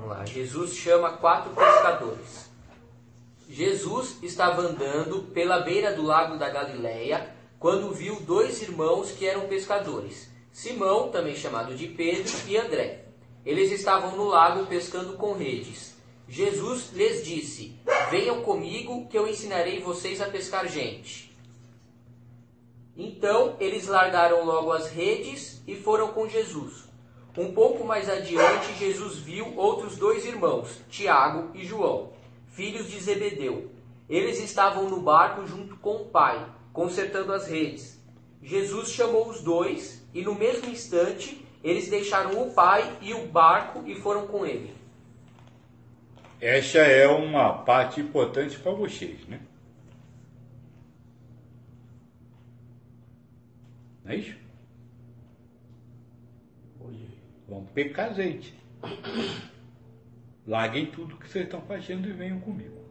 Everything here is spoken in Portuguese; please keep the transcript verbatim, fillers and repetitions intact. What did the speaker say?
Vamos lá. Jesus chama quatro pescadores. Jesus estava andando pela beira do lago da Galileia quando viu dois irmãos que eram pescadores, Simão, também chamado de Pedro, e André. Eles estavam no lago pescando com redes. Jesus lhes disse: venham comigo que eu ensinarei vocês a pescar gente. Então eles largaram logo as redes e foram com Jesus. Um pouco mais adiante, Jesus viu outros dois irmãos, Tiago e João, filhos de Zebedeu. Eles estavam no barco junto com o pai, consertando as redes. Jesus chamou os dois e no mesmo instante eles deixaram o pai e o barco e foram com ele. Essa é uma parte importante para vocês, né? Não é isso? Vamos pecar azeite. Larguem tudo que vocês estão fazendo e venham comigo.